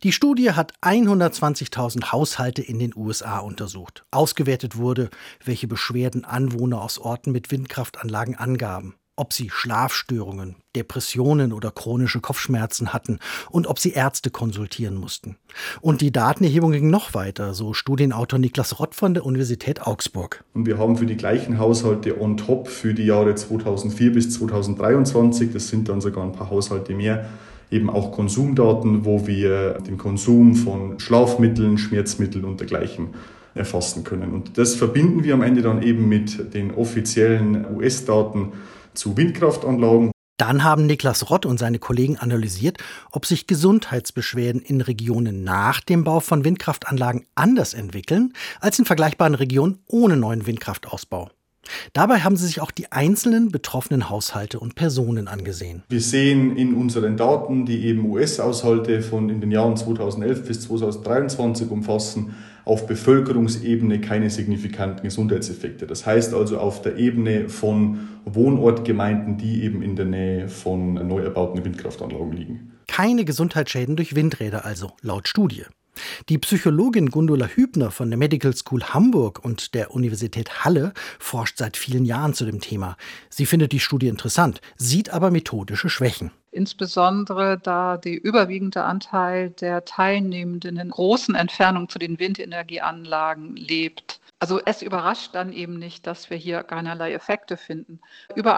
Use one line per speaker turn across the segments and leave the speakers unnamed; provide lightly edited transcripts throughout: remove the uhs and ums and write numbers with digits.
Die Studie hat 120.000 Haushalte in den USA untersucht. Ausgewertet wurde, welche Beschwerden Anwohner aus Orten mit Windkraftanlagen angaben. Ob sie Schlafstörungen, Depressionen oder chronische Kopfschmerzen hatten und ob sie Ärzte konsultieren mussten. Und die Datenerhebung ging noch weiter, so Studienautor Niklas Rott von der Universität Augsburg.
Und wir haben für die gleichen Haushalte on top für die Jahre 2004 bis 2023, das sind dann sogar ein paar Haushalte mehr, eben auch Konsumdaten, wo wir den Konsum von Schlafmitteln, Schmerzmitteln und dergleichen erfassen können. Und das verbinden wir am Ende dann eben mit den offiziellen US-Daten zu Windkraftanlagen.
Dann haben Niklas Rott und seine Kollegen analysiert, ob sich Gesundheitsbeschwerden in Regionen nach dem Bau von Windkraftanlagen anders entwickeln als in vergleichbaren Regionen ohne neuen Windkraftausbau. Dabei haben sie sich auch die einzelnen betroffenen Haushalte und Personen angesehen.
Wir sehen in unseren Daten, die eben US-Haushalte von in den Jahren 2011 bis 2023 umfassen, auf Bevölkerungsebene keine signifikanten Gesundheitseffekte. Das heißt also auf der Ebene von Wohnortgemeinden, die eben in der Nähe von neu erbauten Windkraftanlagen liegen.
Keine Gesundheitsschäden durch Windräder also, laut Studie. Die Psychologin Gundula Hübner von der Medical School Hamburg und der Universität Halle forscht seit vielen Jahren zu dem Thema. Sie findet die Studie interessant, sieht aber methodische Schwächen.
Insbesondere da der überwiegende Anteil der Teilnehmenden in großen Entfernungen zu den Windenergieanlagen lebt. Also es überrascht dann eben nicht, dass wir hier keinerlei Effekte finden. Über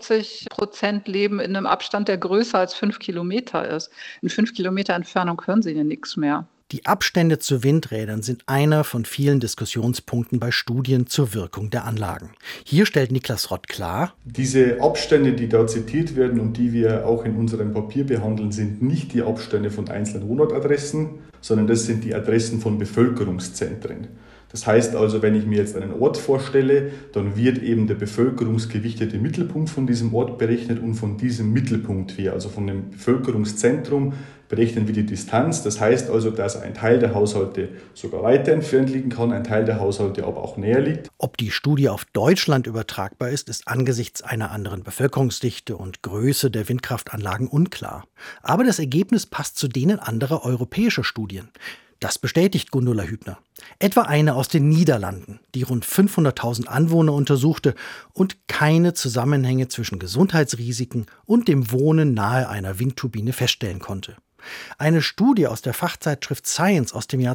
41% leben in einem Abstand, der größer als 5 Kilometer ist. In 5 Kilometer Entfernung hören sie ja nichts mehr.
Die Abstände zu Windrädern sind einer von vielen Diskussionspunkten bei Studien zur Wirkung der Anlagen. Hier stellt Niklas Rott klar:
Diese Abstände, die da zitiert werden und die wir auch in unserem Papier behandeln, sind nicht die Abstände von einzelnen Wohnortadressen, sondern das sind die Adressen von Bevölkerungszentren. Das heißt also, wenn ich mir jetzt einen Ort vorstelle, dann wird eben der bevölkerungsgewichtete Mittelpunkt von diesem Ort berechnet und von diesem Mittelpunkt her, also von dem Bevölkerungszentrum, berechnen wir die Distanz. Das heißt also, dass ein Teil der Haushalte sogar weiter entfernt liegen kann, ein Teil der Haushalte aber auch näher liegt.
Ob die Studie auf Deutschland übertragbar ist, ist angesichts einer anderen Bevölkerungsdichte und Größe der Windkraftanlagen unklar. Aber das Ergebnis passt zu denen anderer europäischer Studien. Das bestätigt Gundula Hübner. Etwa eine aus den Niederlanden, die rund 500.000 Anwohner untersuchte und keine Zusammenhänge zwischen Gesundheitsrisiken und dem Wohnen nahe einer Windturbine feststellen konnte. Eine Studie aus der Fachzeitschrift Science aus dem Jahr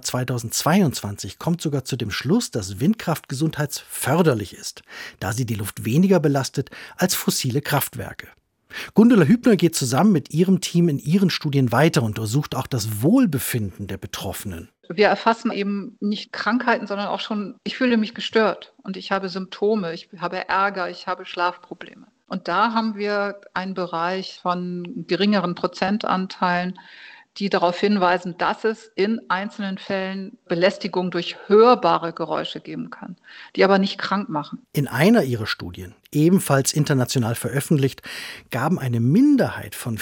2022 kommt sogar zu dem Schluss, dass Windkraft gesundheitsförderlich ist, da sie die Luft weniger belastet als fossile Kraftwerke. Gundula Hübner geht zusammen mit ihrem Team in ihren Studien weiter und untersucht auch das Wohlbefinden der Betroffenen.
Wir erfassen eben nicht Krankheiten, sondern auch schon, ich fühle mich gestört und ich habe Symptome, ich habe Ärger, ich habe Schlafprobleme. Und da haben wir einen Bereich von geringeren Prozentanteilen, die darauf hinweisen, dass es in einzelnen Fällen Belästigung durch hörbare Geräusche geben kann, die aber nicht krank machen.
In einer ihrer Studien, ebenfalls international veröffentlicht, gaben eine Minderheit von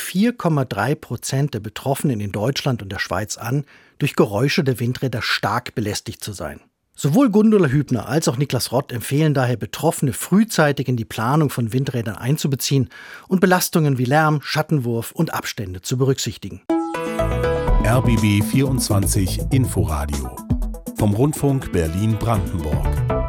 4,3% der Betroffenen in Deutschland und der Schweiz an, durch Geräusche der Windräder stark belästigt zu sein. Sowohl Gundula Hübner als auch Niklas Rott empfehlen daher, Betroffene frühzeitig in die Planung von Windrädern einzubeziehen und Belastungen wie Lärm, Schattenwurf und Abstände zu berücksichtigen.
RBB 24 Inforadio vom Rundfunk Berlin-Brandenburg.